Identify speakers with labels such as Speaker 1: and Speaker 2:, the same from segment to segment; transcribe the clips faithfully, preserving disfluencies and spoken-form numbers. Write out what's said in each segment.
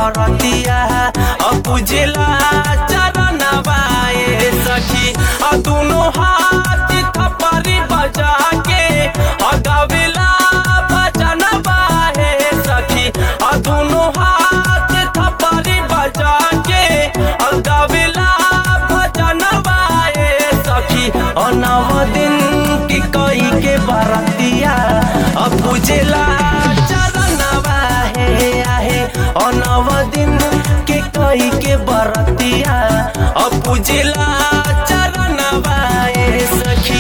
Speaker 1: बरतिया पूजेला चरणवा ए सखी दुनो हाथ थपरी बजा के गावेला भजनवा हे सखी दुनो हाथ थपरी बजा के गावेला भजनवा हे सखी नव दिन की कई के बरतिया पूजेला चरणवा हे आहे नव दिन के कई के बरतिया पूजेला चरणवा ए सखी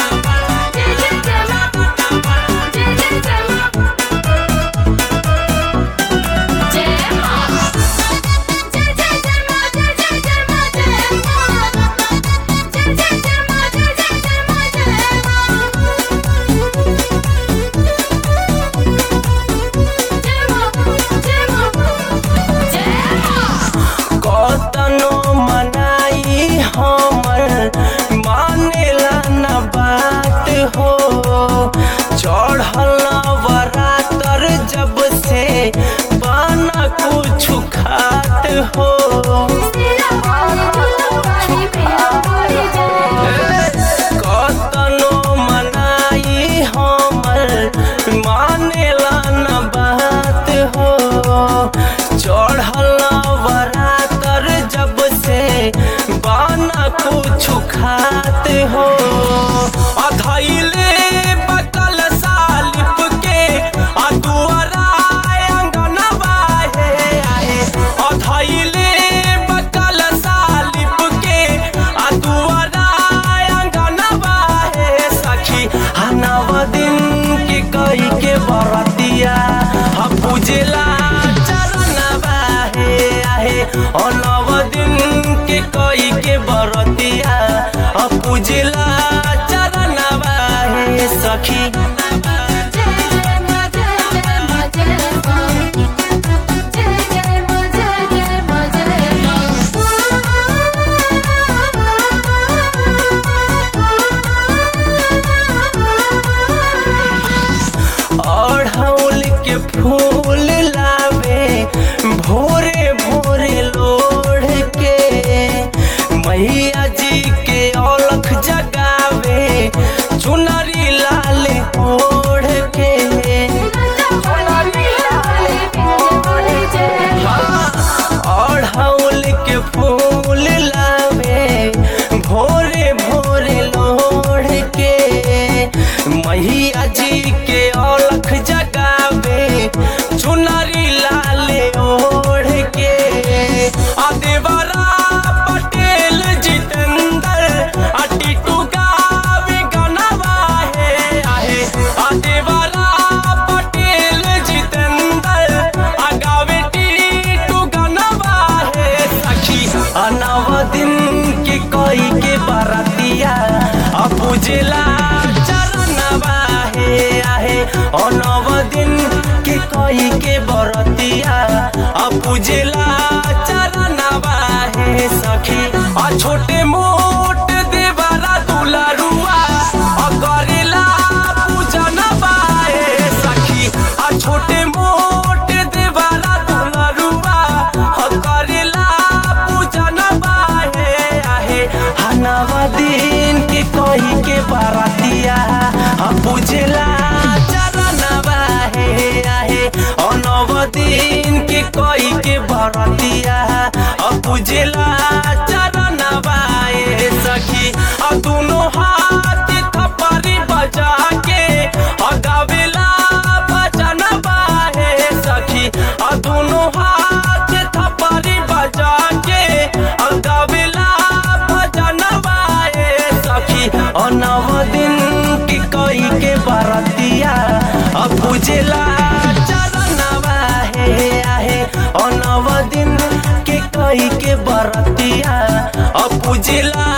Speaker 1: हो चढ़ल बरातर जब से पाना कुछ खात हो कतनो मनाई हमर मानेला न बात हो चढ़ल बरातर जब से पाना कुछ खात हो अधैले बकल सालिप के अदुआरा अंगनवा हे आहे अधैले बकल सालिप के अदुआरा अंगनवा हे सखी नव दिन के कई के बरतिया पूजेला चरणवा हे आहे नव दिन के कई के बरतिया पूजेला चरणवा हे सखी अड़हुल के फूल लावे भोरे भोरे लोढ़ के मैया जी के औलख जगावे चुनरी लाल ओढ़ के अड़हुल के फूल लावे भोरे भोरे लोढ़ के मैया जी के औलख जगावे चुनरी लाल ओढ़ के देवरा पटेल जितेंद्र टीटू गावे गनवा हे आहे देवरा पटेल जितेंद्र गावे टीटू गनवा हे सखी नव दिन के कई के बरतिया पूजेला चरणवा हे आहे नव दिन के कई के बरतिया पूजेला चरणवा हे सखी छोटे मोट देवरा दुलारुआ करेला पूजनवा हे सखी छोटे मोट देवरा दुलारुआ करेला पूजनवा हे आहे नव दिन के कई के बरतिया पूजेला चरणवा हे आहे नव दिन के कई के बरतिया पूजेला चरणवा ए सखी दुनो हाथ थपरी बजा के गावेला भजनवा हे सखी दुनो हाथ थपरी बजा के गावेला भजनवा हे सखी नव दिन की कई के बरतिया पूजेला चरणवा हे आहे नव दिन के कई के बरतिया पूजेला